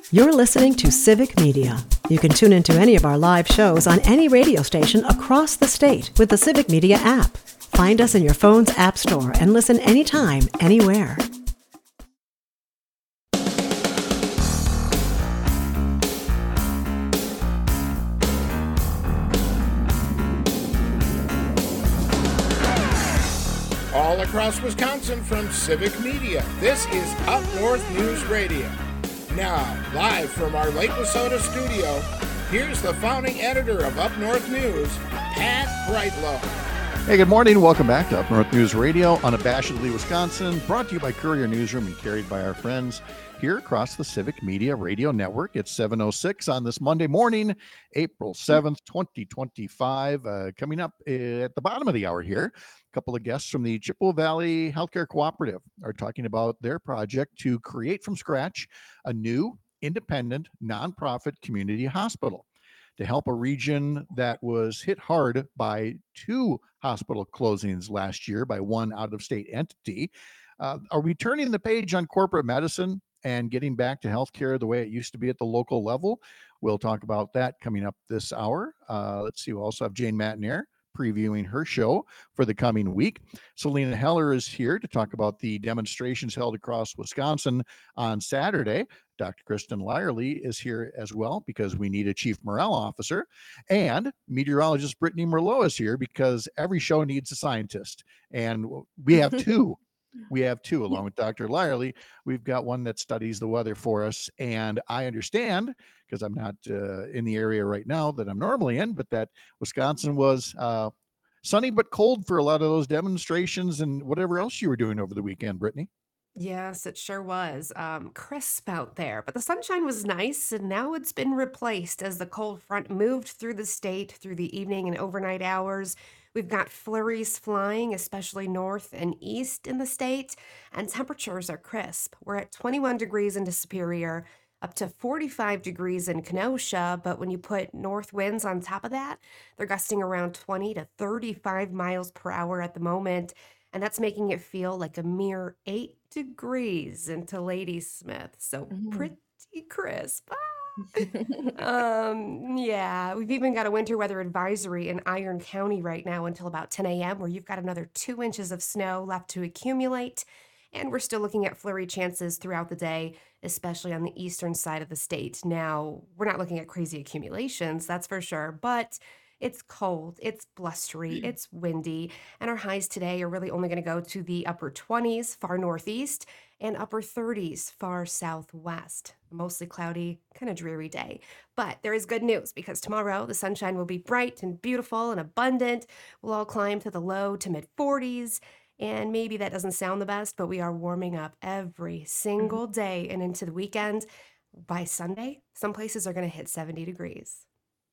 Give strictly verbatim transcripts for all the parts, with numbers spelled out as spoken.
You're listening to Civic Media. You can tune into any of our live shows on any radio station across the state with the Civic Media app. Find us in your phone's app store and listen anytime, anywhere. All across Wisconsin from Civic Media, this is Up North News Radio. Now, live from our Lake Wissota studio, here's the founding editor of Up North News, Pat Brightlow. Hey, good morning. Welcome back to Up North News Radio, unabashedly Wisconsin, brought to you by Courier Newsroom and carried by our friends here across the Civic Media Radio Network. It's seven oh six on this Monday morning, April seventh, twenty twenty-five. Uh, coming up at the bottom of the hour here, a couple of guests from the Chippewa Valley Healthcare Cooperative are talking about their project to create from scratch a new independent nonprofit community hospital to help a region that was hit hard by two hospital closings last year by one out-of-state entity. Uh, are we turning the page on corporate medicine and getting back to healthcare the way it used to be at the local level? We'll talk about that coming up this hour. Uh, let's see, we'll also have Jane Matinier previewing her show for the coming week. Selena Heller is here to talk about the demonstrations held across Wisconsin on Saturday. Doctor Kristen Lyerly is here as well because we need a chief morale officer. And meteorologist Brittany Merlot is here because every show needs a scientist. And we have two. We have two, along with Doctor Lyerly. We've got one that studies the weather for us. And I understand, because I'm not uh, in the area right now that I'm normally in, but that Wisconsin was uh, sunny but cold for a lot of those demonstrations and whatever else you were doing over the weekend, Brittany. Yes, it sure was. Um, crisp out there, but the sunshine was nice, and now it's been replaced as the cold front moved through the state through the evening and overnight hours. We've got flurries flying, especially north and east in the state, and temperatures are crisp. We're at twenty-one degrees into Superior, up to forty-five degrees in Kenosha, but when you put north winds on top of that, they're gusting around twenty to thirty-five miles per hour at the moment, and that's making it feel like a mere eight degrees into Ladysmith, so Mhm. pretty crisp. Ah. Um, yeah, we've even got a winter weather advisory in Iron County right now until about ten a.m., where you've got another two inches of snow left to accumulate. And we're still looking at flurry chances throughout the day, especially on the eastern side of the state. Now, we're not looking at crazy accumulations, that's for sure, but it's cold, it's blustery, it's windy, and our highs today are really only going to go to the upper twenties far northeast and upper thirties far southwest. Mostly cloudy, kind of dreary day. But there is good news because tomorrow the sunshine will be bright and beautiful and abundant. We'll all climb to the low to mid forties. And maybe that doesn't sound the best, but we are warming up every single day and into the weekend. By Sunday, some places are going to hit seventy degrees.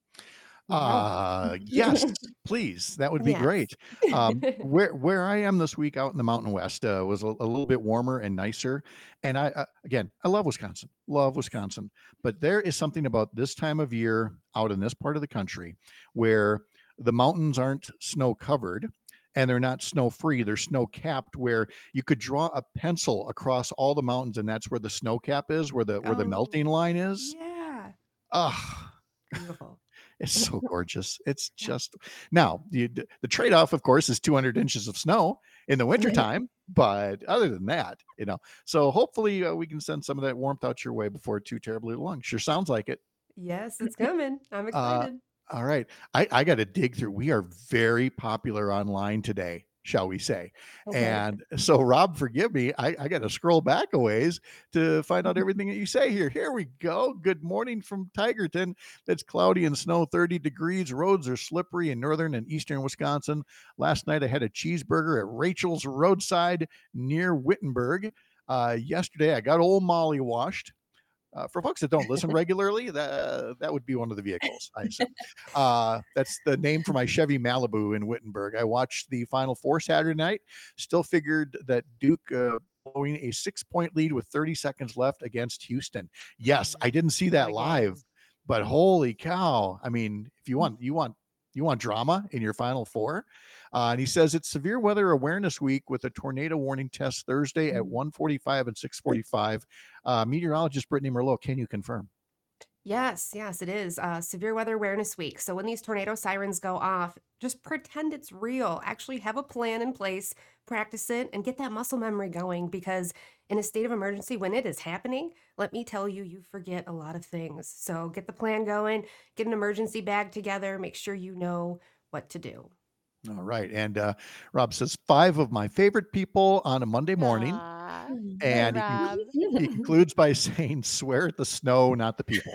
Uh, yes, please. That would be Yes. great. Um, where where I am this week out in the Mountain West uh, was a, a little bit warmer and nicer. And I, uh, again, I love Wisconsin, love Wisconsin. But there is something about this time of year out in this part of the country where the mountains aren't snow covered and they're not snow free. They're snow capped where you could draw a pencil across all the mountains and that's where the snow cap is, where the where the Oh, melting line is. yeah. Ah. Beautiful. It's so gorgeous. It's just now you, the trade-off, of course, is two hundred inches of snow in the wintertime. But other than that, you know, so hopefully uh, we can send some of that warmth out your way before it's too terribly long. Sure sounds like it. Yes, it's coming. I'm Uh, excited. all right. I, I got to dig through. We are very popular online today, shall we say. Okay. And so, Rob, forgive me. I, I got to scroll back a ways to find out everything that you say here. Here we go. Good morning from Tigerton. It's cloudy and snow, thirty degrees. Roads are slippery in northern and eastern Wisconsin. Last night, I had a cheeseburger at Rachel's Roadside near Wittenberg. Uh, yesterday, I got old Molly washed. Uh, for folks that don't listen regularly, that that would be one of the vehicles, I assume. Uh, that's the name for my Chevy Malibu in Wittenberg. I watched the Final Four Saturday night. Still figured that Duke uh, blowing a six-point lead with thirty seconds left against Houston. Yes, I didn't see that What a live, game. but holy cow! I mean, if you want, you want you want drama in your Final Four? Uh, and he says it's Severe Weather Awareness Week with a tornado warning test Thursday at one forty-five and six forty-five. Uh, meteorologist Brittany Merlot, can you confirm? Yes, yes, it is uh, Severe Weather Awareness Week. So when these tornado sirens go off, just pretend it's real. Actually have a plan in place, practice it, and get that muscle memory going, because in a state of emergency, when it is happening, let me tell you, you forget a lot of things. So get the plan going, get an emergency bag together, make sure you know what to do. All right. And uh, Rob says, five of my favorite people on a Monday morning. Aw. And he, Rob. conclu- he concludes by saying, swear at the snow, not the people.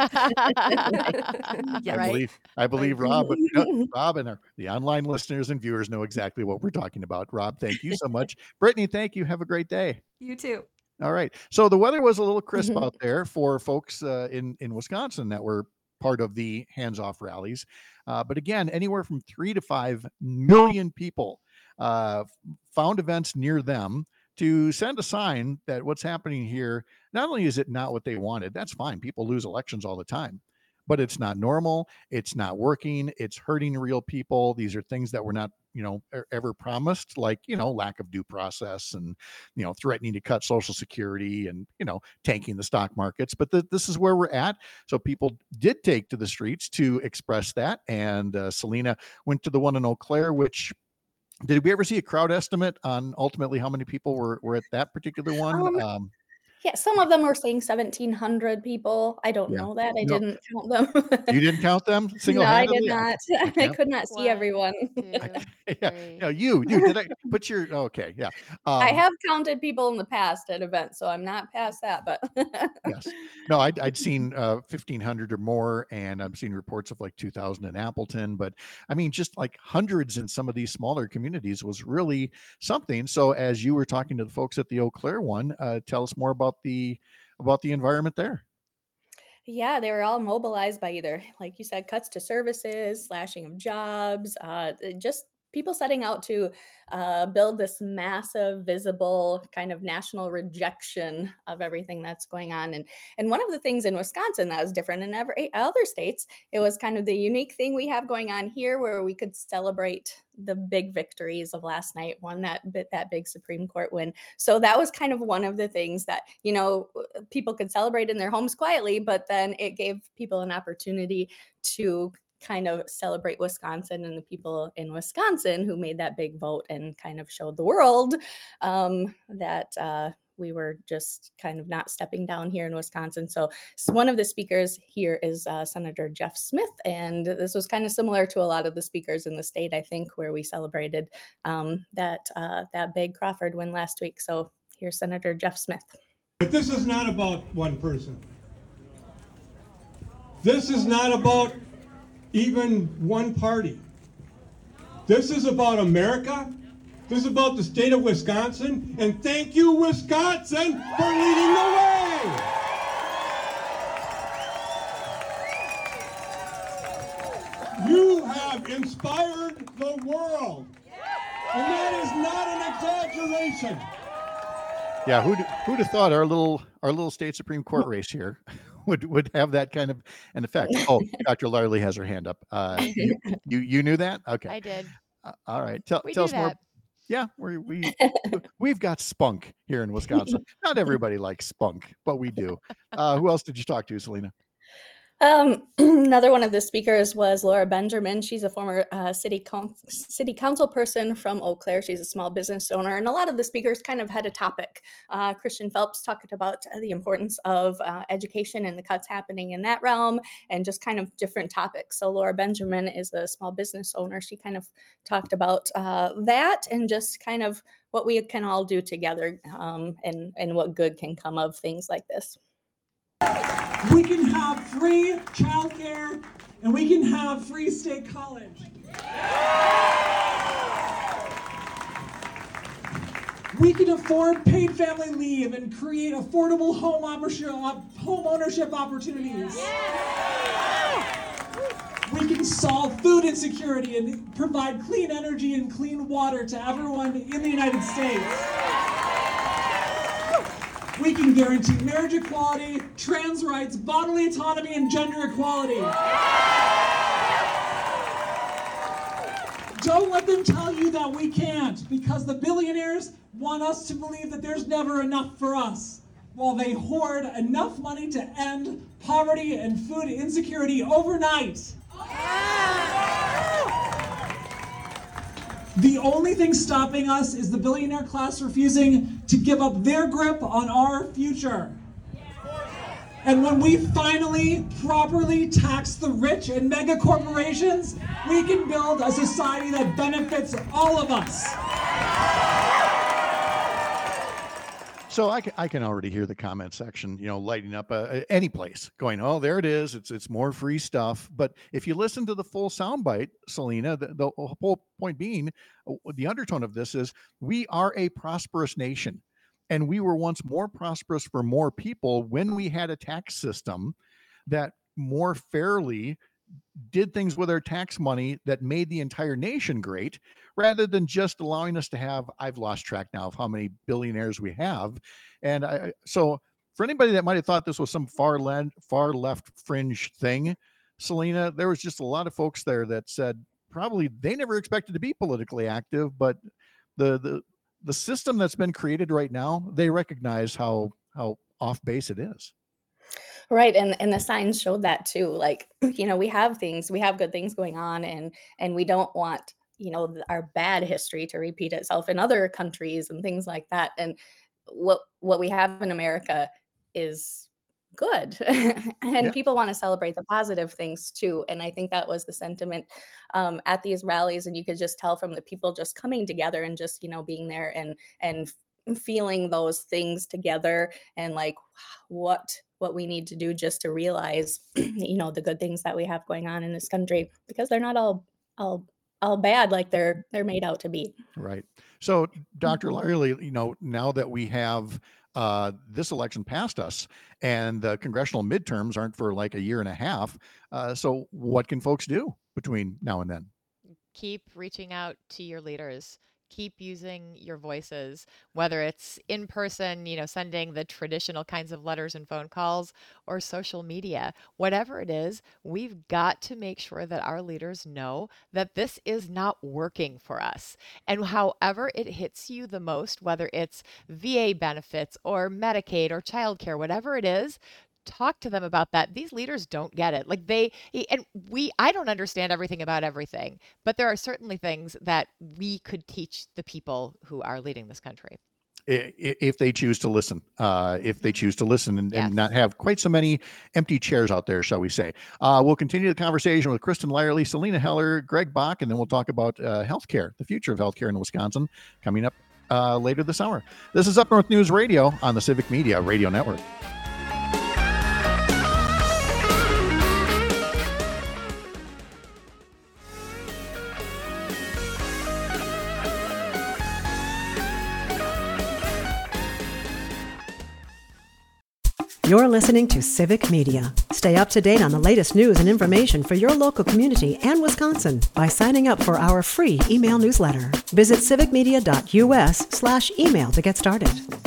Yeah, I Right. believe, I believe Rob, no, Rob and our, the online listeners and viewers know exactly what we're talking about. Rob, thank you so much. Brittany, thank you. Have a great day. You too. All right. So the weather was a little crisp Mhm. out there for folks uh, in, in Wisconsin that were part of the hands-off rallies. Uh, but again, anywhere from three to five million people uh, found events near them to send a sign that what's happening here, not only is it not what they wanted, that's fine. People lose elections all the time, but it's not normal. It's not working. It's hurting real people. These are things that were not, you know, e- ever promised, like, you know, lack of due process and, you know, threatening to cut Social Security and, you know, tanking the stock markets. But th- this is where we're at. So people did take to the streets to express that. And uh, Selena went to the one in Eau Claire, which, did we ever see a crowd estimate on ultimately how many people were, were at that particular one? Um, Um, Yeah, some of them were saying seventeen hundred people. I don't Yeah. know that. I No. didn't count them. you didn't count them No, I single-handedly? did not. I can't- could not see One, everyone. two, yeah, three. no, you, you did I put your okay, yeah. Um, I have counted people in the past at events, so I'm not past that, but yes, no, I'd, I'd seen uh, fifteen hundred or more, and I've seen reports of like two thousand in Appleton. But I mean, just like hundreds in some of these smaller communities was really something. So as you were talking to the folks at the Eau Claire one, uh, tell us more about the about the environment there. yeah, they were all mobilized by either, like you said, cuts to services, slashing of jobs, uh, just people setting out to uh, build this massive, visible kind of national rejection of everything that's going on. And and one of the things in Wisconsin that was different in every other states, it was kind of the unique thing we have going on here, where we could celebrate the big victories of last night, one that bit that big Supreme Court win. So that was kind of one of the things that, you know, people could celebrate in their homes quietly, but then it gave people an opportunity to kind of celebrate Wisconsin and the people in Wisconsin who made that big vote and kind of showed the world um, that uh, we were just kind of not stepping down here in Wisconsin. So, so one of the speakers here is uh, Senator Jeff Smith, and this was kind of similar to a lot of the speakers in the state, I think, where we celebrated um, that uh, that big Crawford win last week. So here's Senator Jeff Smith. But this is not about one person. This is not about even one party. This is about America. This is about the state of Wisconsin. And thank you, Wisconsin, for leading the way. You have inspired the world. And that is not an exaggeration. Yeah, who'd who'd have thought our little our little state Supreme Court race here would would have that kind of an effect? Oh, Doctor Larley has her hand up. Uh, you, you you knew that? Okay. I did. Uh, all right. Tell We tell do us more. that. Yeah, we we we've got spunk here in Wisconsin. Not everybody likes spunk, but we do. Uh, who else did you talk to, Selena? Um, another one of the speakers was Laura Benjamin. She's a former uh, city con- city council person from Eau Claire. She's a small business owner, and a lot of the speakers kind of had a topic. Uh, Christian Phelps talked about the importance of uh, education and the cuts happening in that realm, and just kind of different topics. So Laura Benjamin is a small business owner. She kind of talked about uh, that and just kind of what we can all do together, um, and and what good can come of things like this. We can have free childcare and we can have free state college. We can afford paid family leave and create affordable home ownership, home ownership opportunities. We can solve food insecurity and provide clean energy and clean water to everyone in the United States. We can guarantee marriage equality, trans rights, bodily autonomy, and gender equality. Don't let them tell you that we can't, because the billionaires want us to believe that there's never enough for us, while they hoard enough money to end poverty and food insecurity overnight. The only thing stopping us is the billionaire class refusing to give up their grip on our future. And when we finally properly tax the rich and mega corporations, we can build a society that benefits all of us. So I can, I can already hear the comment section, you know, lighting up uh, any place going, oh, there it is. It's it's more free stuff. But if you listen to the full soundbite, Selena, the, the whole point being, the undertone of this is we are a prosperous nation. And we were once more prosperous for more people when we had a tax system that more fairly did things with our tax money that made the entire nation great, rather than just allowing us to have, I've lost track now of how many billionaires we have. And I, so for anybody that might have thought this was some far left, far left fringe thing, Selena, there was just a lot of folks there that said probably they never expected to be politically active, but the, the, the system that's been created right now, they recognize how, how off base it is. Right. And and the signs showed that too. Like, you know, we have things, we have good things going on, and and we don't want, you know, th- our bad history to repeat itself in other countries and things like that. And what what we have in America is good. And Yeah. people want to celebrate the positive things too. And I think that was the sentiment um, at these rallies. And you could just tell from the people just coming together and just, you know, being there and and f- feeling those things together, and like what what we need to do just to realize, you know, the good things that we have going on in this country, because they're not all all all bad like they're they're made out to be. Right. So, Doctor Lyerly, you know, now that we have uh, this election past us and the congressional midterms aren't for like a year and a half, uh, so what can folks do between now and then? Keep reaching out to your leaders. Keep using your voices, whether it's in person, you know, sending the traditional kinds of letters and phone calls, or social media. Whatever it is, we've got to make sure that our leaders know that this is not working for us. And however it hits you the most, whether it's V A benefits or Medicaid or childcare, whatever it is, talk to them about that. These leaders don't get it. Like they, and we, I don't understand everything about everything, but there are certainly things that we could teach the people who are leading this country. I- i- If they choose to listen, uh, if they choose to listen and, Yes. and not have quite so many empty chairs out there, shall we say. Uh, we'll continue the conversation with Kristen Lyerly, Selena Heller, Greg Bach, and then we'll talk about uh, healthcare, the future of healthcare in Wisconsin, coming up uh, later this hour. This is Up North News Radio on the Civic Media Radio Network. You're listening to Civic Media. Stay up to date on the latest news and information for your local community and Wisconsin by signing up for our free email newsletter. Visit civicmedia.us slash email to get started.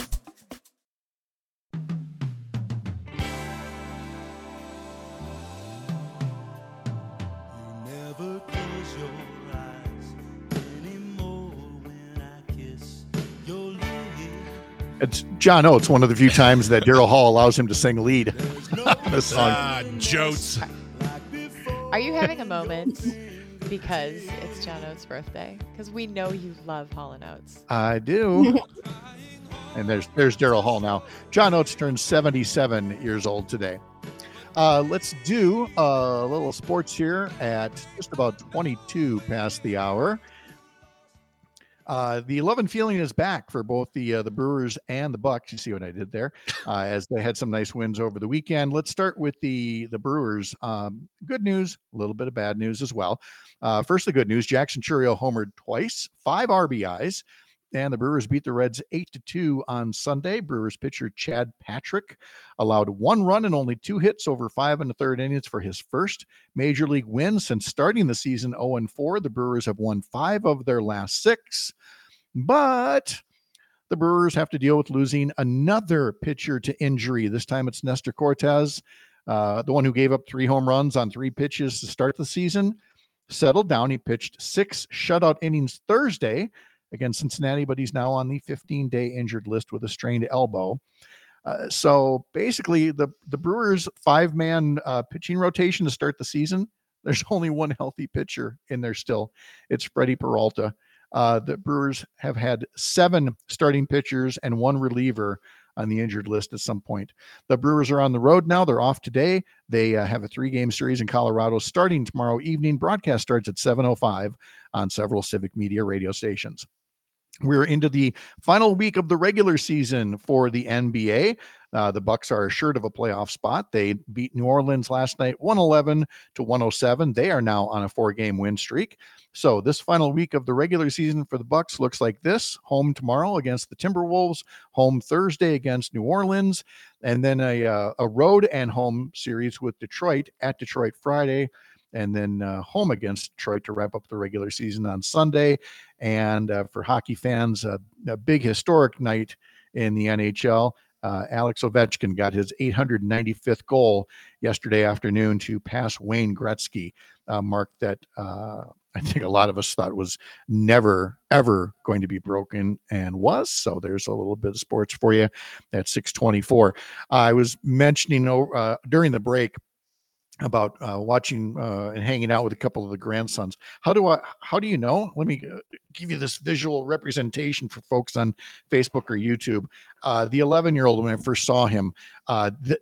Never close your eyes anymore when I kiss your lips. It's John Oates, one of the few times that Daryl Hall allows him to sing lead on a song. Ah, Jotes. Are you having a moment because it's John Oates' birthday? Because we know you love Hall and Oates. I do. And there's there's Daryl Hall now. John Oates turned seventy-seven years old today. Uh, let's do a little sports here at just about twenty-two past the hour. Uh, the Love and Feeling is back for both the uh, the Brewers and the Bucks. You see what I did there, uh, as they had some nice wins over the weekend. Let's start with the the Brewers. Um, good news, a little bit of bad news as well. Uh, first, the good news: Jackson Chourio homered twice, five R B Is, and the Brewers beat the Reds eight to two on Sunday. Brewers pitcher Chad Patrick allowed one run and only two hits over five and a third innings for his first major league win since starting the season oh and four. The Brewers have won five of their last six, but the Brewers have to deal with losing another pitcher to injury. This time it's Nestor Cortez, uh, the one who gave up three home runs on three pitches to start the season. settled down. He pitched six shutout innings Thursday against Cincinnati, but he's now on the fifteen-day injured list with a strained elbow. Uh, so basically, the, the Brewers' five-man uh, pitching rotation to start the season, there's only one healthy pitcher in there still. It's Freddie Peralta. Uh, the Brewers have had seven starting pitchers and one reliever on the injured list at some point. The Brewers are on the road now. They're off today. They uh, have a three-game series in Colorado starting tomorrow evening. Broadcast starts at seven oh five on several Civic Media radio stations. We're into the final week of the regular season for the N B A. Uh, the Bucks are assured of a playoff spot. They beat New Orleans last night, one eleven to one oh seven. They are now on a four-game win streak. So this final week of the regular season for the Bucks looks like this: home tomorrow against the Timberwolves, home Thursday against New Orleans, and then a uh, a road and home series with Detroit at Detroit Friday, and then uh, home against Detroit to wrap up the regular season on Sunday. And uh, for hockey fans, uh, a big historic night in the N H L. Uh, Alex Ovechkin got his eight hundred ninety-fifth goal yesterday afternoon to pass Wayne Gretzky, a mark that uh, I think a lot of us thought was never, ever going to be broken, and was. So there's a little bit of sports for you at six twenty-four. I was mentioning uh, during the break about uh, watching uh, and hanging out with a couple of the grandsons. How do I, how do you know? Let me uh, give you this visual representation for folks on Facebook or YouTube. Uh, the eleven year old, when I first saw him, uh, th-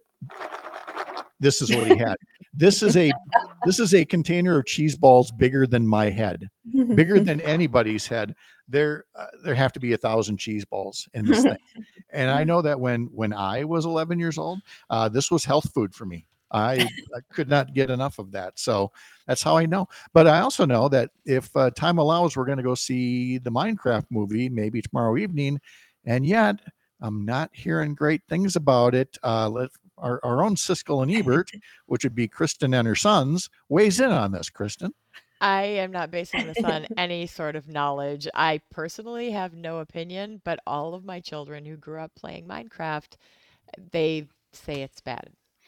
this is what he had. This is a, this is a container of cheese balls bigger than my head, bigger than anybody's head. There, uh, there have to be a thousand cheese balls in this thing. And I know that when, when I was eleven years old, uh, this was health food for me. I, I could not get enough of that. So that's how I know. But I also know that if uh, time allows, we're going to go see the Minecraft movie maybe tomorrow evening. And yet I'm not hearing great things about it. Uh, let, our, our own Siskel and Ebert, which would be Kristen and her sons, weighs in on this. Kristen? I am not basing this on any sort of knowledge. I personally have no opinion, but all of my children who grew up playing Minecraft, they say it's bad.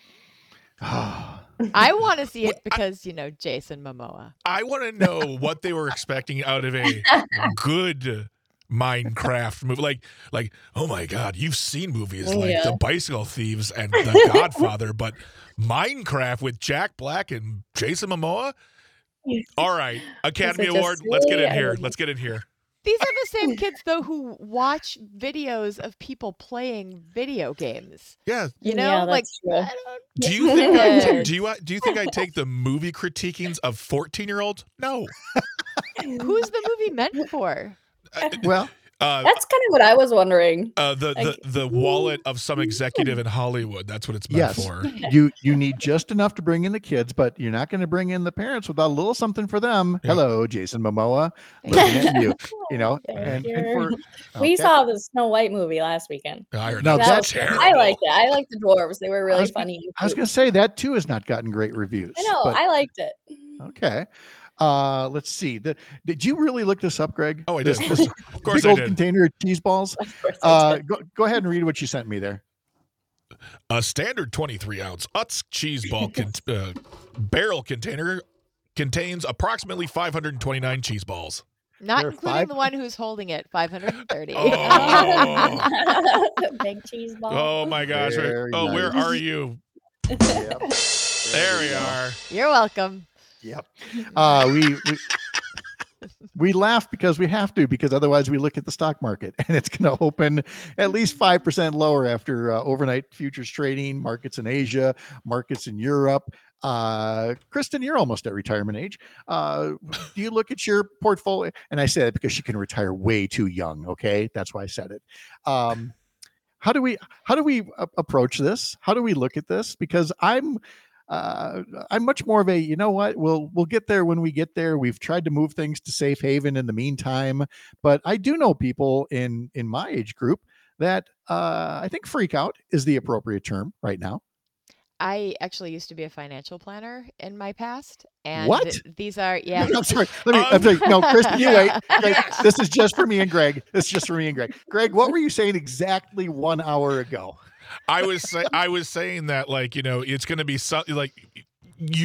I want to see it because, you know, Jason Momoa. I want to know what they were expecting out of a good Minecraft movie. Like, like, oh my God, you've seen movies Oh, like yeah. The Bicycle Thieves and The Godfather, but Minecraft with Jack Black and Jason Momoa? All right, Academy Is it just Award, let's get silly? in I here. don't know. Let's get in here. These are the same kids, though, who watch videos of people playing video games. Yeah. You know, Yeah, like, that's true. I don't Do you think I ta- Yes. do you do you think I take the movie critiquings of fourteen year olds? No. Who's the movie meant for? Well, Uh, That's kind of what I was wondering. uh, the, the like, the wallet of some executive in Hollywood. That's what it's meant yes, for. you you need just enough to bring in the kids, but you're not going to bring in the parents without a little something for them. Yeah. Hello, Jason Momoa, looking at you. You know, Thank and, and you. for We okay. saw the Snow White movie last weekend. I heard Now that that's- was terrible. I liked it. I liked the dwarves. They were I really was gonna- funny. and I was cute. going to say that too has not gotten great reviews. I know. but- I liked it. Okay. Uh, let's see. The, did you really look this up, Greg? Oh, I did. This, this Of course big I old did. container of cheese balls. Of course I Uh, did. go, go ahead and read what you sent me there. A standard twenty-three ounce Utz cheese ball con- uh, barrel container contains approximately five hundred twenty-nine cheese balls. Not There are including five- the one who's holding it, five hundred thirty. Oh. Big cheese ball. Oh my gosh. Very Oh, where nice. are you? Yep. There we are. You're welcome. Yep. Uh, we, we we laugh because we have to, because otherwise we look at the stock market and it's going to open at least five percent lower after uh, overnight futures trading, markets in Asia, markets in Europe. Uh, Kristen, you're almost at retirement age. Uh, do you look at your portfolio? And I say that because she can retire way too young. Okay. That's why I said it. Um, how do we, how do we a- approach this? How do we look at this? Because I'm, uh, I'm much more of a, you know what, we'll, we'll get there when we get there. We've tried to move things to safe haven in the meantime, but I do know people in, in my age group that, uh, I think freak out is the appropriate term right now. I actually used to be a financial planner in my past. And What? these are, yeah. I'm sorry. Let me, I'm Um, sorry. No, Kristen, you wait. Greg, Yes. This is just for me and Greg. This is just for me and Greg. Greg, what were you saying exactly one hour ago? I was say, I was saying that, like, you know, it's going to be something like you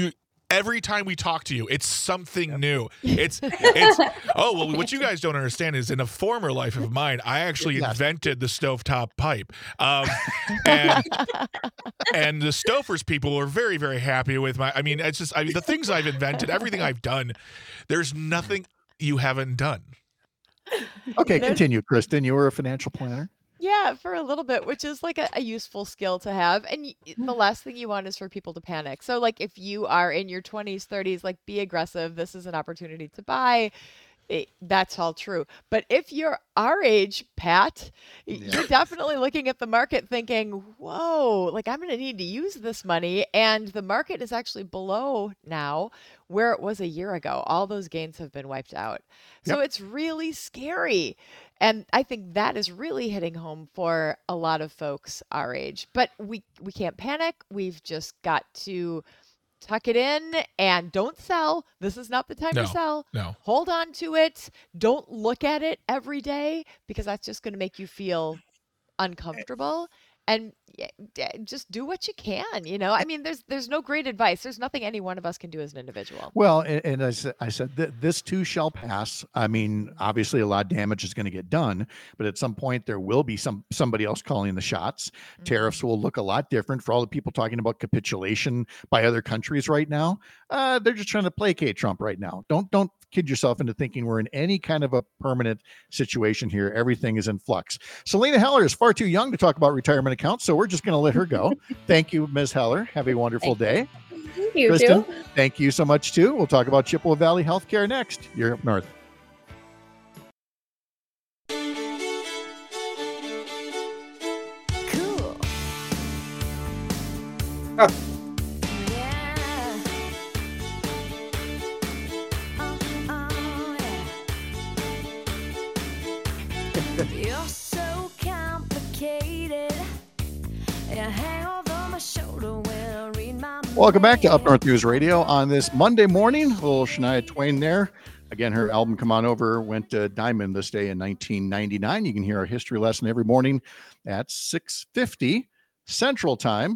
every time we talk to you, it's something new. It's it's oh well, what you guys don't understand is in a former life of mine, I actually Yes. invented the stovetop pipe. Um, and and the Stofers people were very, very happy with my I mean, it's just I mean the things I've invented, everything I've done, there's nothing you haven't done. Okay, continue, Kristen. You were a financial planner. Yeah, for a little bit, which is like a, a useful skill to have. And y- the last thing you want is for people to panic. So, like, if you are in your twenties, thirties, like, be aggressive. This is an opportunity to buy. It, that's all true. But if you're our age, Pat, y- you're definitely looking at the market thinking, whoa, like, I'm going to need to use this money. And the market is actually below now where it was a year ago. All those gains have been wiped out. So Yep. it's really scary. And I think that is really hitting home for a lot of folks our age. But we we can't panic. We've just got to tuck it in and don't sell. This is not the time No, to sell. no. Hold on to it. Don't look at it every day because that's just going to make you feel uncomfortable. And yeah, d- just do what you can, you know? I mean, there's there's no great advice. There's nothing any one of us can do as an individual. Well, and, and I said, I said that this too shall pass. I mean, obviously, a lot of damage is going to get done, but at some point, there will be some somebody else calling the shots. Tariffs will look a lot different for all the people talking about capitulation by other countries right now. Uh, they're just trying to placate Trump right now. Don't don't kid yourself into thinking we're in any kind of a permanent situation here. Everything is in flux. Selena Heller is far too young to talk about retirement accounts, so we're just going to let her go. Thank you, Miz Heller. Have a wonderful day. You Kristen, too. thank you so much too. We'll talk about Chippewa Valley Healthcare next. You're up north. Cool. Ah. Yeah. Oh, oh, yeah. You're so complicated. You hang over my shoulder when I read my Welcome back to Up North News Radio on this Monday morning. Little Shania Twain there. Again, her album Come On Over went to diamond this day in nineteen ninety-nine. You can hear our history lesson every morning at six fifty Central Time.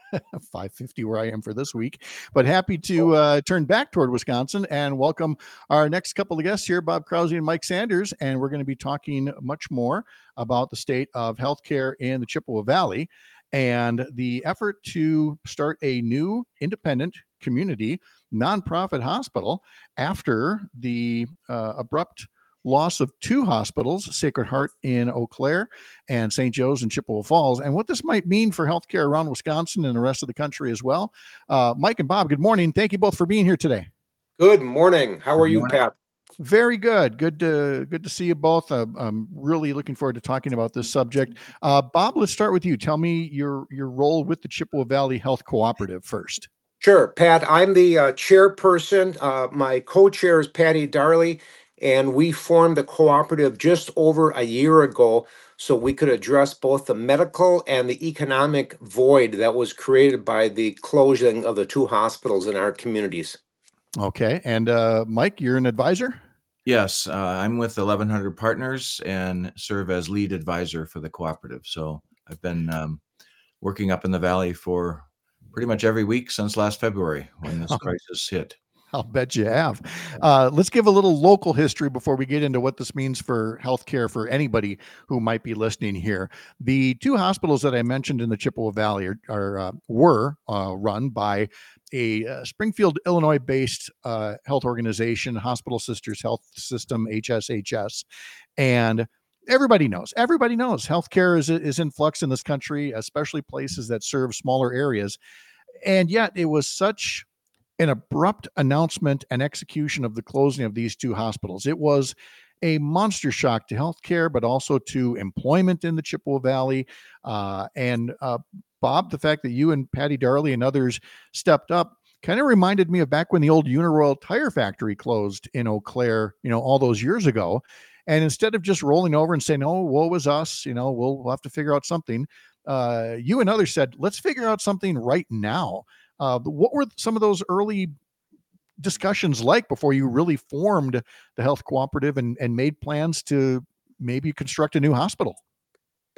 five fifty where I am for this week. But happy to uh, turn back toward Wisconsin and welcome our next couple of guests here, Bob Krause and Mike Sanders. And we're going to be talking much more about the state of healthcare in the Chippewa Valley and the effort to start a new independent community nonprofit hospital after the uh, abrupt loss of two hospitals, Sacred Heart in Eau Claire and Saint Joe's in Chippewa Falls, and what this might mean for healthcare around Wisconsin and the rest of the country as well. Uh, Mike and Bob, good morning. Thank you both for being here today. Good morning. How are you, Pat? Very good. Good to good to see you both. Uh, I'm really looking forward to talking about this subject. Uh, Bob, let's start with you. Tell me your your role with the Chippewa Valley Health Cooperative first. Sure, Pat. I'm the uh, chairperson. Uh, my co-chair is Patty Darley, and we formed the cooperative just over a year ago so we could address both the medical and the economic void that was created by the closing of the two hospitals in our communities. Okay. And uh, Mike, you're an advisor? Yes, uh, I'm with eleven hundred Partners and serve as lead advisor for the cooperative. So I've been um, working up in the valley for pretty much every week since last February when this crisis hit. I'll bet you have. Uh, let's give a little local history before we get into what this means for healthcare for anybody who might be listening here. The two hospitals that I mentioned in the Chippewa Valley are, are uh, were uh, run by a uh, Springfield, Illinois-based uh, health organization, Hospital Sisters Health System, H S H S, and everybody knows. Everybody knows healthcare is is in flux in this country, especially places that serve smaller areas, and yet it was such an abrupt announcement and execution of the closing of these two hospitals. It was a monster shock to healthcare, but also to employment in the Chippewa Valley. Uh, and uh, Bob, the fact that you and Patty Darley and others stepped up kind of reminded me of back when the old Uniroyal Tire Factory closed in Eau Claire, you know, all those years ago. And instead of just rolling over and saying, "Oh, woe was us," you know, we'll, we'll have to figure out something. Uh, you and others said, "Let's figure out something right now." Uh, what were some of those early discussions like before you really formed the health cooperative and, and made plans to maybe construct a new hospital?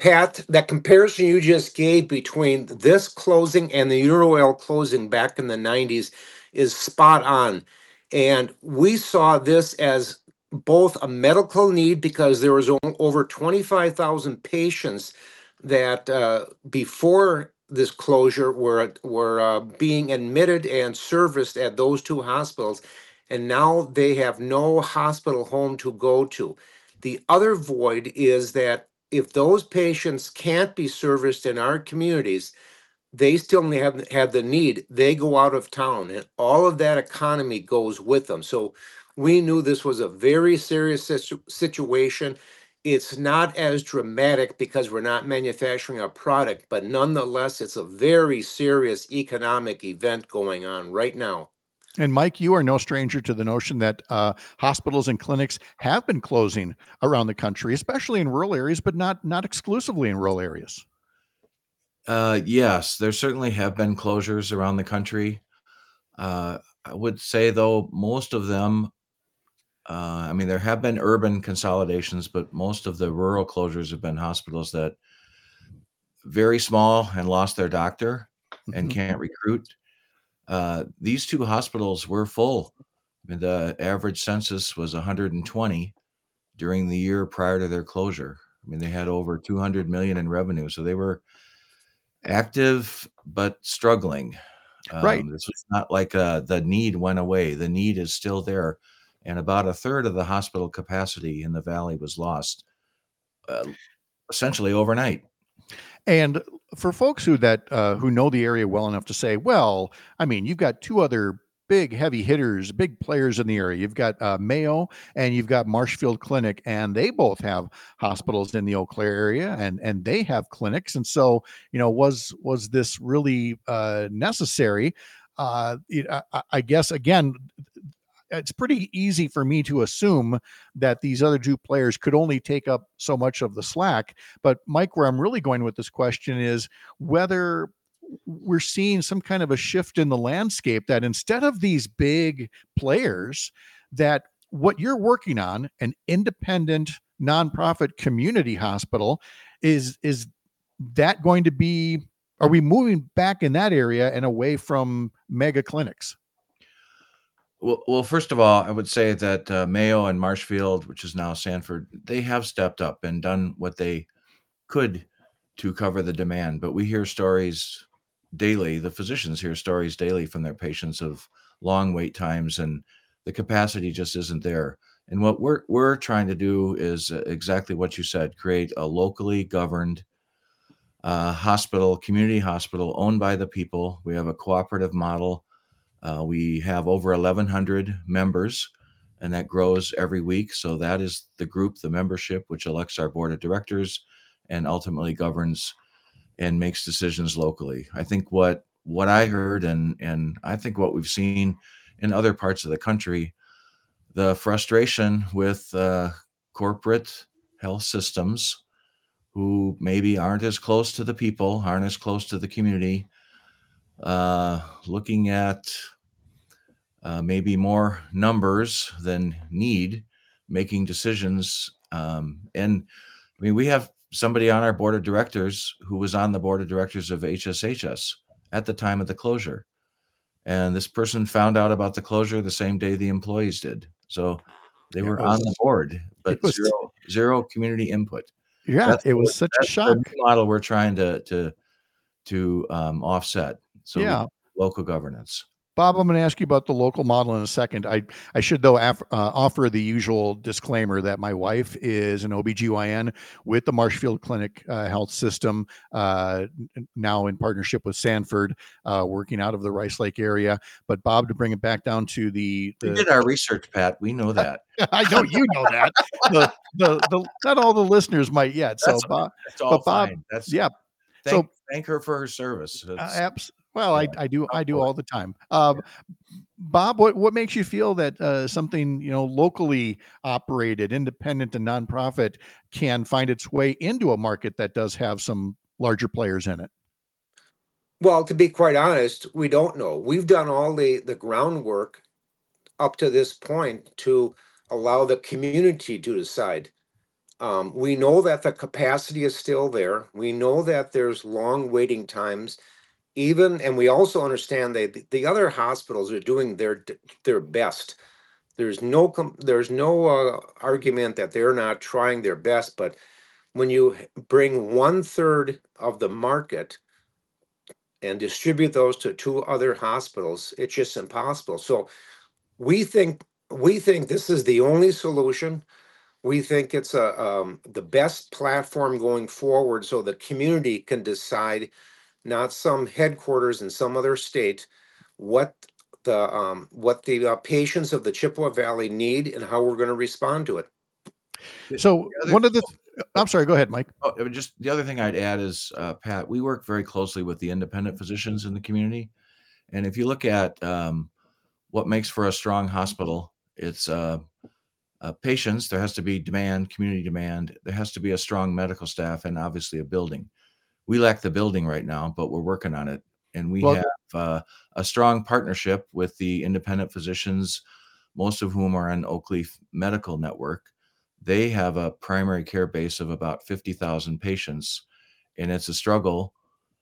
Pat, that comparison you just gave between this closing and the Euroil closing back in the nineties is spot on. And we saw this as both a medical need because there was o- over twenty-five thousand patients that uh, before this closure were were uh, being admitted and serviced at those two hospitals, and now they have no hospital home to go to. The other void is that if those patients can't be serviced in our communities, they still have have the need. They go out of town, and all of that economy goes with them. So we knew this was a very serious situ- situation. It's not as dramatic because we're not manufacturing a product, but nonetheless, it's a very serious economic event going on right now. And Mike, you are no stranger to the notion that uh, hospitals and clinics have been closing around the country, especially in rural areas, but not not exclusively in rural areas. Uh, yes, there certainly have been closures around the country. Uh, I would say, though, most of them, uh, I mean, there have been urban consolidations, but most of the rural closures have been hospitals that very small and lost their doctor and Mhm. can't recruit. Uh, these two hospitals were full. I mean, the average census was one hundred twenty during the year prior to their closure. I mean, they had over two hundred million in revenue, so they were active but struggling. Right. Um, this was not like uh, the need went away. The need is still there, and about a third of the hospital capacity in the valley was lost, uh, essentially overnight. And for folks who that uh, who know the area well enough to say, well, I mean, you've got two other big heavy hitters, big players in the area. You've got uh, Mayo and you've got Marshfield Clinic, and they both have hospitals in the Eau Claire area, and and they have clinics. And so, you know, was was this really uh, necessary? Uh, it, I, I guess again, it's pretty easy for me to assume that these other two players could only take up so much of the slack. But Mike, where I'm really going with this question is whether we're seeing some kind of a shift in the landscape that instead of these big players, that what you're working on, an independent nonprofit community hospital, is is that going to be, are we moving back in that area and away from mega clinics? Well, well, first of all, I would say that uh, Mayo and Marshfield, which is now Sanford, they have stepped up and done what they could to cover the demand. But we hear stories daily. The physicians hear stories daily from their patients of long wait times, and the capacity just isn't there. And what we're we're trying to do is uh, exactly what you said: create a locally governed uh, hospital, community hospital, owned by the people. We have a cooperative model. Uh, we have over eleven hundred members, and that grows every week. So that is the group, the membership, which elects our board of directors and ultimately governs and makes decisions locally. I think what what I heard, and and I think what we've seen in other parts of the country, the frustration with uh, corporate health systems who maybe aren't as close to the people, aren't as close to the community, uh, looking at Uh, maybe more numbers than need, making decisions. Um, and I mean, we have somebody on our board of directors who was on the board of directors of H S H S at the time of the closure. And this person found out about the closure the same day the employees did. So they It were was- on the board, but it was- zero, zero community input. Yeah, That's it was the- such a that's the shock. new model we're trying to to to um, offset. So we- Yeah. local governance. Bob, I'm going to ask you about the local model in a second. I, I should, though, af- uh, offer the usual disclaimer that my wife is an O B G Y N with the Marshfield Clinic uh, Health System, uh, n- now in partnership with Sanford, uh, working out of the Rice Lake area. But Bob, to bring it back down to the, We the did our research, Pat. We know that. I know you know that. The, the, the, not all the listeners might yet. So, That's, Bob, that's all but Bob, fine. That's yeah. Thank, So, thank her for her service. Uh, It's- abs- well, I, yeah, I do, I do helpful. all the time. Um, Bob, what, what makes you feel that uh, something, you know, locally operated, independent and nonprofit can find its way into a market that does have some larger players in it? Well, to be quite honest, we don't know. We've done all the, the groundwork up to this point to allow the community to decide. Um, we know that the capacity is still there. We know that there's long waiting times, even, and we also understand that the- the other hospitals are doing their their best. There's no com- there's no uh, argument that they're not trying their best, but when you h- bring one third of the market and distribute those to two other hospitals, it's just impossible. So we think we think this is the only solution. We think it's a um, the best platform going forward, so the community can decide, not some headquarters in some other state, what the um, what the uh, patients of the Chippewa Valley need and how we're going to respond to it. So The other- one of the, th- I'm sorry, go ahead, Mike. Oh, it would just the other thing I'd add is, uh, Pat, we work very closely with the independent physicians in the community. And if you look at um, what makes for a strong hospital, it's uh, uh, patients. There has to be demand, community demand. There has to be a strong medical staff and obviously a building. We lack the building right now, but we're working on it. And we Well- have uh, a strong partnership with the independent physicians, most of whom are on Oakleaf Medical Network. They have a primary care base of about fifty thousand patients, and it's a struggle.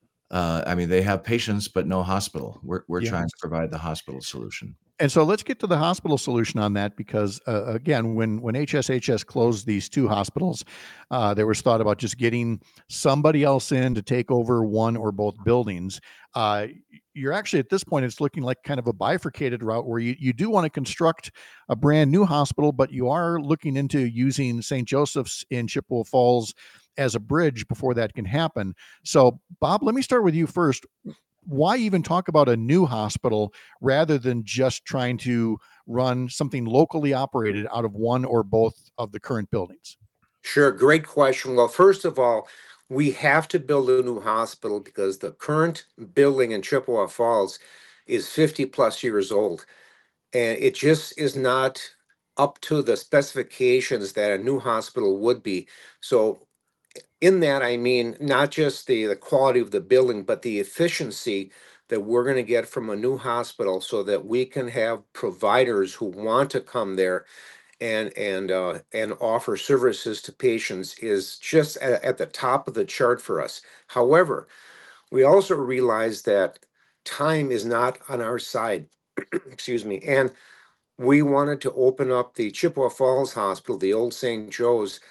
Uh, I mean, they have patients, but no hospital. We're, we're Yeah. trying to provide the hospital solution. And so let's get to the hospital solution on that, because uh, again, when when H S H S closed these two hospitals, uh, there was thought about just getting somebody else in to take over one or both buildings. Uh, you're actually at this point, it's looking like kind of a bifurcated route where you, you do want to construct a brand new hospital, but you are looking into using Saint Joseph's in Chippewa Falls as a bridge before that can happen. So, Bob, let me start with you first. Why even talk about a new hospital rather than just trying to run something locally operated out of one or both of the current buildings? Sure, great question. Well, first of all, we have to build a new hospital because the current building in Chippewa Falls is fifty plus years old. And it just is not up to the specifications that a new hospital would be. So in that, I mean, not just the, the quality of the building, but the efficiency that we're going to get from a new hospital so that we can have providers who want to come there and and uh, and offer services to patients is just at, at the top of the chart for us. However, we also realize that time is not on our side. Excuse me. And we wanted to open up the Chippewa Falls Hospital, the old Saint Joe's,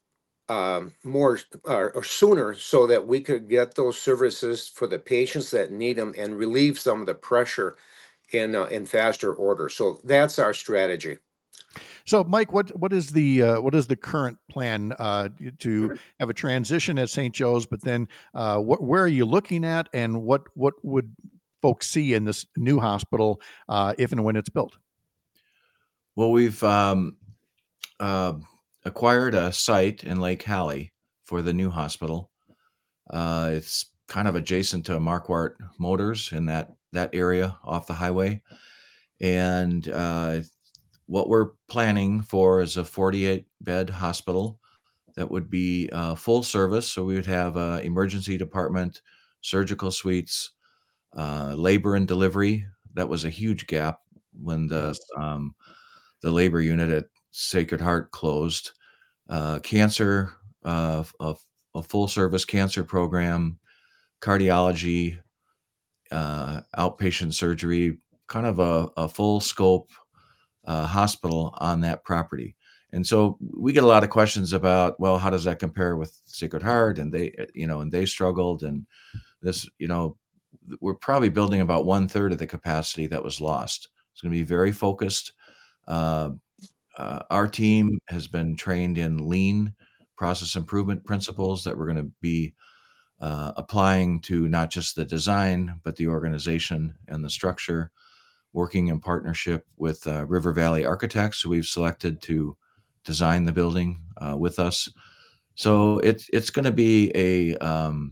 um, more uh, or sooner, so that we could get those services for the patients that need them and relieve some of the pressure in uh, in faster order. So that's our strategy. So, Mike, what what is the uh, what is the current plan uh, to have a transition at Saint Joe's? But then, uh, what where are you looking at, and what what would folks see in this new hospital uh, if and when it's built? Well, we've um, uh, acquired a site in Lake Hallie for the new hospital. Uh, it's kind of adjacent to Marquardt Motors in that that area off the highway, and uh, what we're planning for is a forty-eight bed hospital that would be uh, full service. So we would have a emergency department, surgical suites, uh, labor and delivery. That was a huge gap when the um, the labor unit at Sacred Heart closed. Uh, cancer, uh, a, a full service cancer program, cardiology, uh, outpatient surgery, kind of a, a full scope uh, hospital on that property. And so we get a lot of questions about, well, how does that compare with Sacred Heart? And they, you know, and they struggled. And this, you know, we're probably building about one third of the capacity that was lost. It's going to be very focused. Uh, uh, our team has been trained in lean process improvement principles that we're going to be uh, applying to not just the design, but the organization and the structure, working in partnership with uh, River Valley Architects, who we've selected to design the building uh, with us. So it's it's going to be a, um,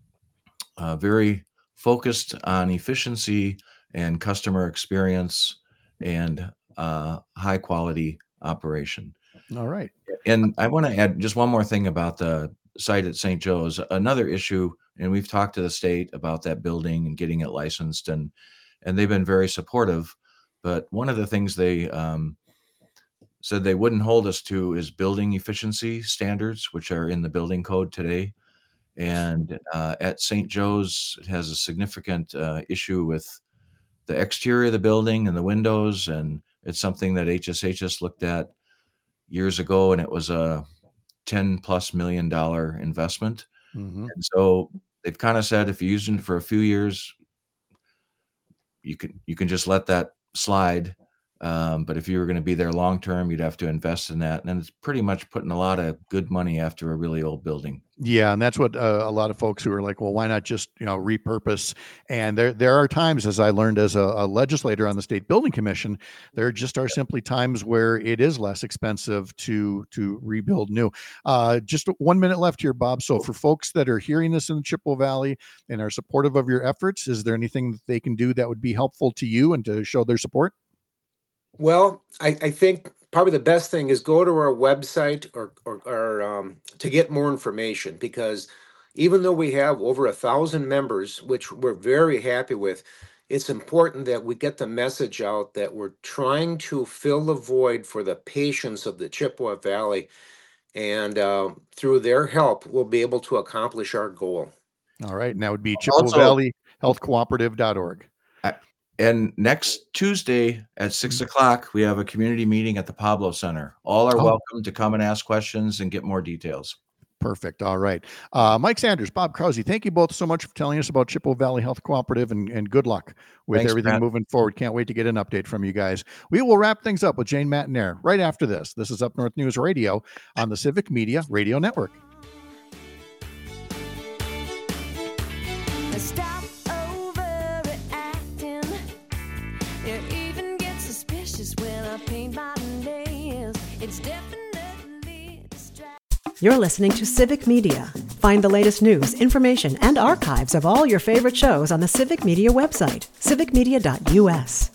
a very focused on efficiency and customer experience and uh, high quality operation. All right. And I want to add just one more thing about the site at Saint Joe's. Another issue, and we've talked to the state about that building and getting it licensed, and and they've been very supportive. But one of the things they um, said they wouldn't hold us to is building efficiency standards, which are in the building code today. And uh, at Saint Joe's, it has a significant uh, issue with the exterior of the building and the windows. And it's something that H S H S looked at years ago, and it was a ten plus million dollar investment. Mhm. And so they've kind of said, if you're using it for a few years, you can, you can just let that slide. Um, but if you were going to be there long term, you'd have to invest in that. And it's pretty much putting a lot of good money after a really old building. Yeah, and that's what uh, a lot of folks who are like, well, why not just, you know, repurpose? And there there are times, as I learned as a, a legislator on the State Building Commission, there just are simply times where it is less expensive to to rebuild new. Uh, just one minute left here, Bob. So for folks that are hearing this in the Chippewa Valley and are supportive of your efforts, is there anything that they can do that would be helpful to you and to show their support? Well, I, I think probably the best thing is go to our website or, or, or um, to get more information, because even though we have over a thousand members, which we're very happy with, it's important that we get the message out that we're trying to fill the void for the patients of the Chippewa Valley. And uh, through their help, we'll be able to accomplish our goal. All right. And that would be Chippewa Also- Valley Health Cooperative dot org. And next Tuesday at six o'clock, we have a community meeting at the Pablo Center. All are Oh. welcome to come and ask questions and get more details. Perfect. All right. Uh, Mike Sanders, Bob Krause, thank you both so much for telling us about Chippewa Valley Health Cooperative, and, and good luck with Thanks, everything Matt. moving forward. Can't wait to get an update from you guys. We will wrap things up with Jane Matinaire right after this. This is Up North News Radio on the Civic Media Radio Network. Stop overreacting. You even get suspicious when I paint my nails. It's definitely a distraction. You're listening to Civic Media. Find the latest news, information, and archives of all your favorite shows on the Civic Media website, civic media dot U S.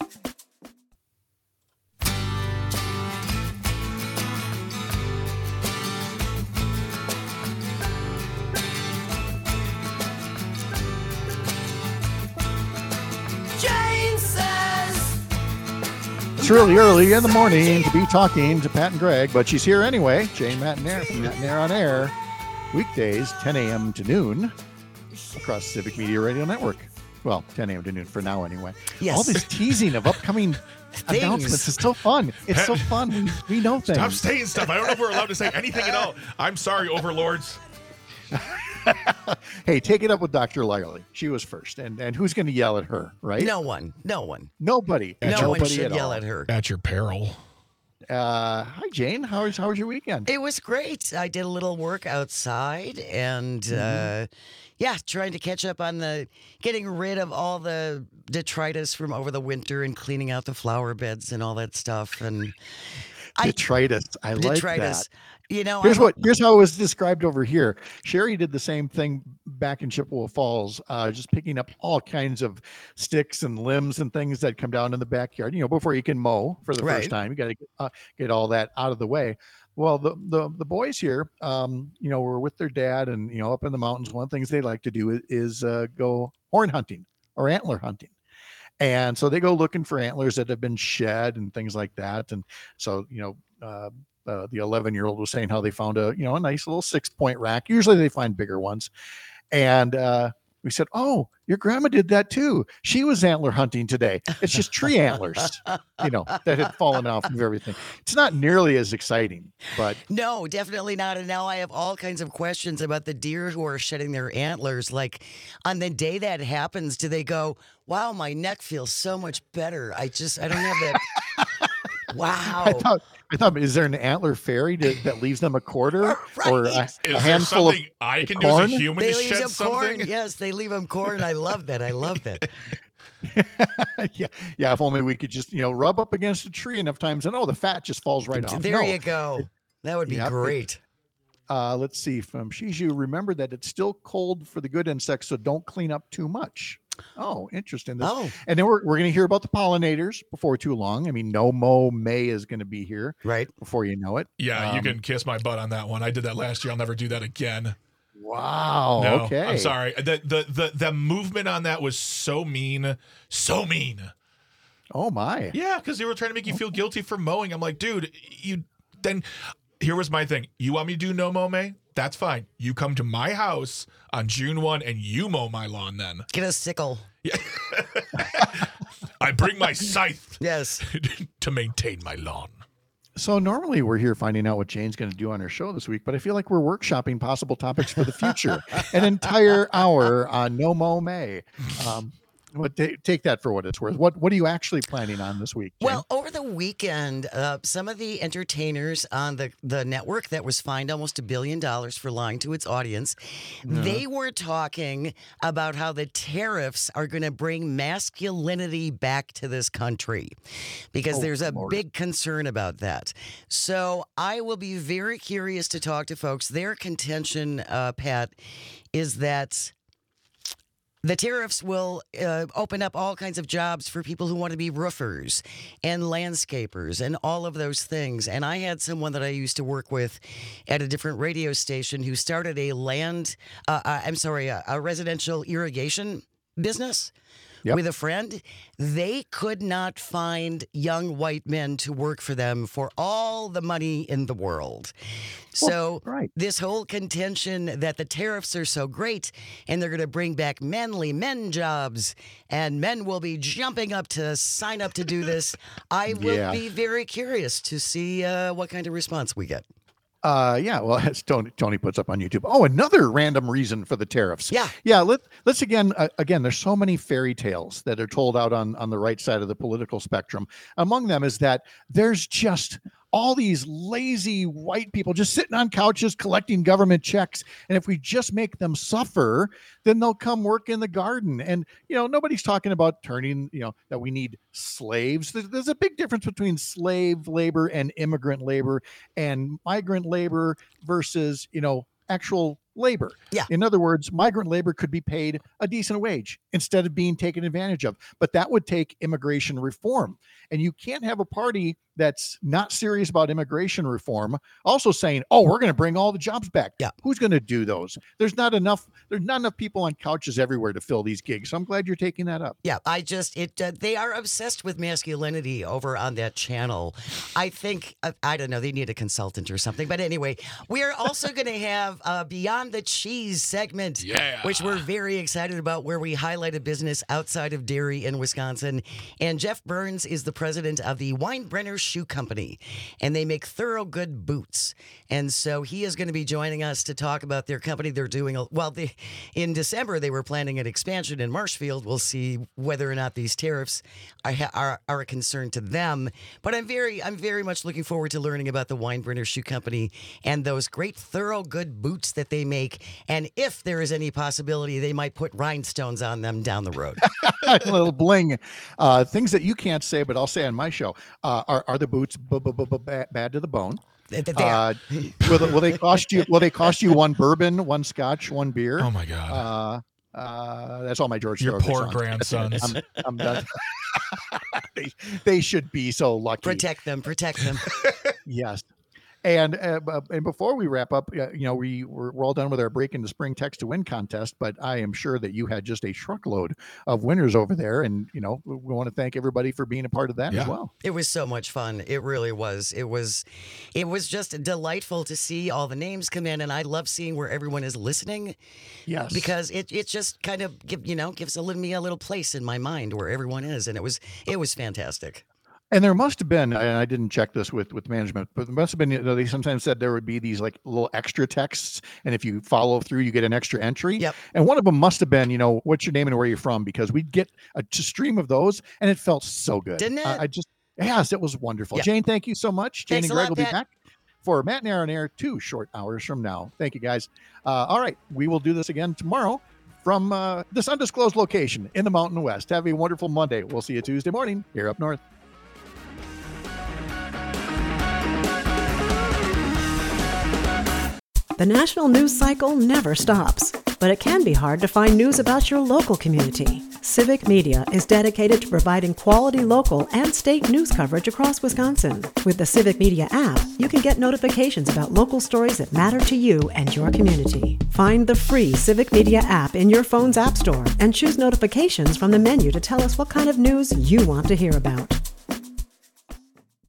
Jane says, It's really early in the morning to be talking to Pat and Greg, but she's here anyway. Jane Matinaire from Matinaire on Air, weekdays, ten a.m. to noon, across Civic Media Radio Network. Well, ten a.m. to noon for now anyway. Yes. All this teasing of upcoming announcements is so fun. It's so fun. We, we know things. Stop saying stuff. I don't know if we're allowed to say anything at all. I'm sorry, overlords. Hey, take it up with Doctor Lyerly. She was first. And and who's going to yell at her, right? No one. No one. Nobody. No Nobody one should at yell all. at her. At your peril. Uh, hi, Jane. How was, how was your weekend? It was great. I did a little work outside and, Mm-hmm. uh, yeah, trying to catch up on the getting rid of all the detritus from over the winter and cleaning out the flower beds and all that stuff. And Detritus. I like detritus. that. You know, Here's I'm a- what here's how it was described over here. Sherry did the same thing back in Chippewa Falls, uh, just picking up all kinds of sticks and limbs and things that come down in the backyard. You know, before you can mow for the Right. first time, you got to uh, get all that out of the way. Well, the the the boys here, um, you know, were with their dad, and you know, up in the mountains. One of the things they like to do is, is uh, go horn hunting or antler hunting. And so they go looking for antlers that have been shed and things like that. And so, you know, uh, uh, the eleven year old was saying how they found a, you know, a nice little six point rack. Usually they find bigger ones. And uh, we said, oh, your grandma did that too. She was antler hunting today. It's just tree antlers, you know, that had fallen off of everything. It's not nearly as exciting, but No, definitely not. And now I have all kinds of questions about the deer who are shedding their antlers. Like, on the day that happens, do they go, wow, my neck feels so much better? I just, I don't have that. Wow. I thought, I thought, is there an antler fairy to, that leaves them a quarter or a, Is a there handful of something I can do as corn? a human They to leave shed them something? corn. Yes, they leave them corn. I love that. I love that. yeah, yeah. If only we could just, you know, rub up against a tree enough times, and oh, the fat just falls right off. There No. you go. That would be Yep, it- great. Uh, let's see. From Shiju, remember that it's still cold for the good insects, so don't clean up too much. Oh, interesting. This- Oh. And then we're, we're going to hear about the pollinators before too long. I mean, No Mo May is going to be here right before you know it. Yeah, you Um, can kiss my butt on that one. I did that last year. I'll never do that again. Wow. No, okay. I'm sorry. The, the the the movement on that was so mean, so mean. Oh my. Yeah, because they were trying to make you feel guilty for mowing. I'm like, dude, you then here was my thing. You want me to do no mow May? That's fine. You come to my house on June first and you mow my lawn then. Get a sickle. Yeah. I bring my scythe. Yes. to maintain my lawn. So normally we're here finding out what Jane's going to do on her show this week, but I feel like we're workshopping possible topics for the future. An entire hour on No Mo May. Um, But t- take that for what it's worth. What what are you actually planning on this week, Jen? Well, over the weekend, uh, some of the entertainers on the, the network that was fined almost a billion dollars for lying to its audience, Uh-huh. they were talking about how the tariffs are going to bring masculinity back to this country because Oh, there's a Lord. big concern about that. So I will be very curious to talk to folks. Their contention, uh, Pat, is that the tariffs will uh, open up all kinds of jobs for people who want to be roofers and landscapers and all of those things. And I had someone that I used to work with at a different radio station who started a land, uh, uh, I'm sorry, a, a residential irrigation business. Yep. With a friend. They could not find young white men to work for them for all the money in the world. So right. this whole contention that the tariffs are so great and they're going to bring back manly men jobs and men will be jumping up to sign up to do this, I will Yeah. be very curious to see uh, what kind of response we get. Uh, yeah, well, as Tony, Tony puts up on YouTube. Oh, another random reason for the tariffs. Yeah. Yeah, let, let's again, uh, again, there's so many fairy tales that are told out on, on the right side of the political spectrum. Among them is that there's just all these lazy white people just sitting on couches collecting government checks. And if we just make them suffer, then they'll come work in the garden. And, you know, nobody's talking about turning, you know, that we need slaves. There's, there's a big difference between slave labor and immigrant labor and migrant labor versus, you know, actual labor. Yeah. In other words, migrant labor could be paid a decent wage instead of being taken advantage of. But that would take immigration reform. And you can't have a party that's not serious about immigration reform also saying, oh, we're going to bring all the jobs back. Yeah. Who's going to do those? There's not enough. There's not enough people on couches everywhere to fill these gigs. So I'm glad you're taking that up. Yeah, I just it uh, they are obsessed with masculinity over on that channel. I think uh, I don't know, they need a consultant or something. But anyway, we are also going to have uh, Beyond the Cheese segment, Yeah. which we're very excited about, where we highlight a business outside of dairy in Wisconsin. And Jeff Burns is the president of the Weinbrenner Shoe Company, and they make Thorogood boots. And so he is going to be joining us to talk about their company. They're doing a, well. They, in December they were planning an expansion in Marshfield. We'll see whether or not these tariffs are, are are a concern to them. But I'm very I'm very much looking forward to learning about the Weinbrenner Shoe Company and those great Thorogood boots that they make. And if there is any possibility, they might put rhinestones on them down the road. A little bling. Uh, things that you can't say, but I'll say on my show. Uh, are are the boots b- b- b- b- bad to the bone? They- they are. Uh, will, they- will they cost you? Will they cost you one bourbon, one scotch, one beer? Oh my God. Uh, uh, that's all my George. Your Thorogood poor songs. grandsons. I'm, I'm done. they, they should be so lucky. Protect them, protect them. Yes. And uh, b- and before we wrap up, uh, you know, we we're, we're all done with our break into spring text to win contest, but I am sure that you had just a truckload of winners over there, and you know, we, we want to thank everybody for being a part of that as well. It was so much fun. It really was. It was it was just delightful to see all the names come in, and I love seeing where everyone is listening. Yes. Because it it just kind of give, you know, gives a little, me a little place in my mind where everyone is, and it was it was fantastic. And there must have been, and I didn't check this with, with management, but there must have been, you know, they sometimes said there would be these like little extra texts. And if you follow through, you get an extra entry. Yep. And one of them must have been, you know, what's your name and where you're from? Because we'd get a t- stream of those and it felt so good. Didn't it? I, I just, yes, it was wonderful. Yep. Jane, thank you so much. Jane Thanks and a Greg lot, will be Pat. back for Matt and Aaron Air two short hours from now. Thank you guys. Uh, all right. We will do this again tomorrow from uh, this undisclosed location in the Mountain West. Have a wonderful Monday. We'll see you Tuesday morning here up north. The national news cycle never stops, but it can be hard to find news about your local community. Civic Media is dedicated to providing quality local and state news coverage across Wisconsin. With the Civic Media app, you can get notifications about local stories that matter to you and your community. Find the free Civic Media app in your phone's app store and choose notifications from the menu to tell us what kind of news you want to hear about.